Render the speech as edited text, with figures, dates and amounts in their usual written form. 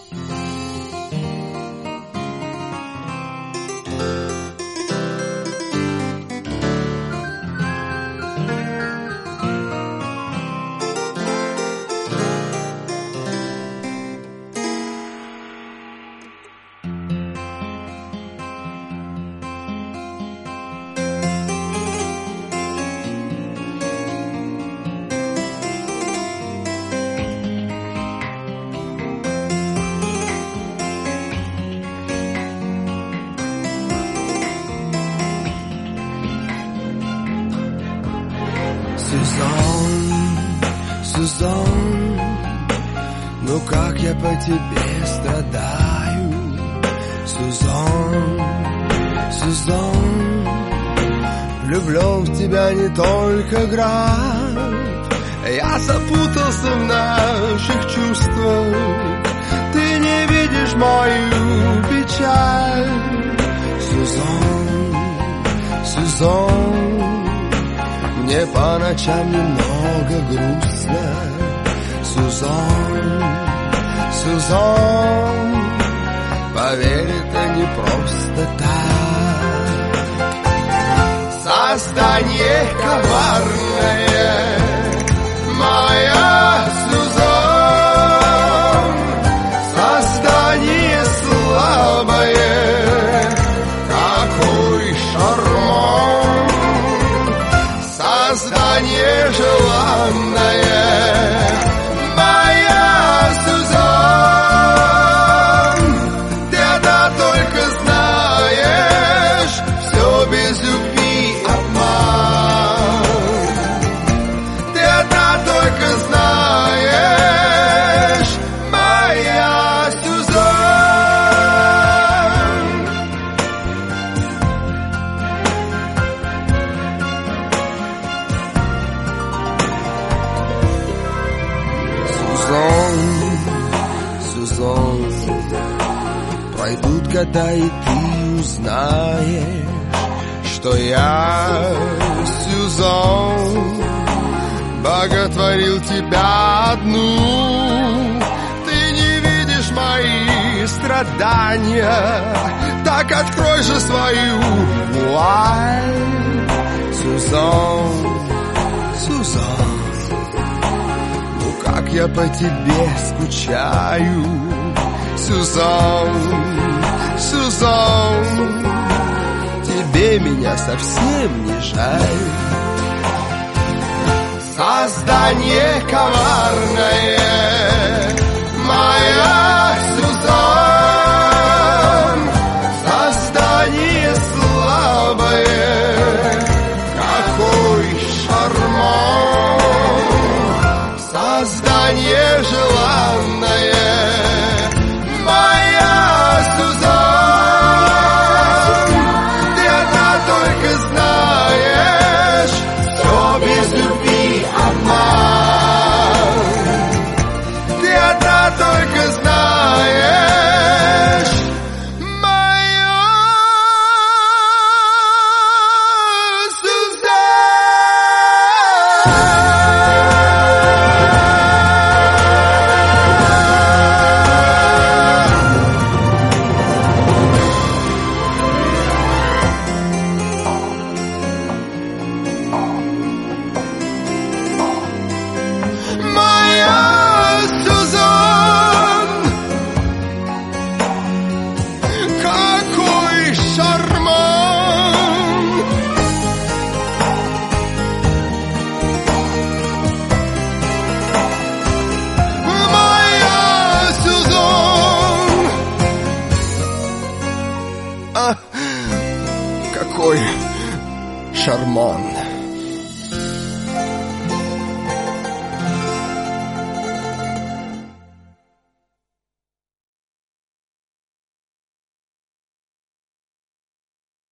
Сюзан, ну как я по тебе страдаю. Сюзан, влюблен в тебя не только граф. Я запутался в наших чувствах. Ты не видишь мою печаль. Сюзан, мне по ночам немного грустно. Сюзан, поверь, это не просто так. Создание коварное, моя Сюзан, создание слабое, какой шарман. Создание желанное, моя Сюзан, ты-то только знаешь, все без любви обман. Ты-то только знаешь, моя Сюзан. Сюзан, пройдут года, и ты узнаешь, что я, Сюзан, боготворил тебя одну. Ты не видишь мои страдания, так открой же свою вуаль. Сюзан, как я по тебе скучаю. Сюзан, тебе меня совсем не жаль. Создание коварное, моя Сюзан, создание слабое, какой шарман. Создание желанное, моя Сюзан, ты-то только знаешь, все без любви обман. Ты-то только знаешь, моя какой шарман.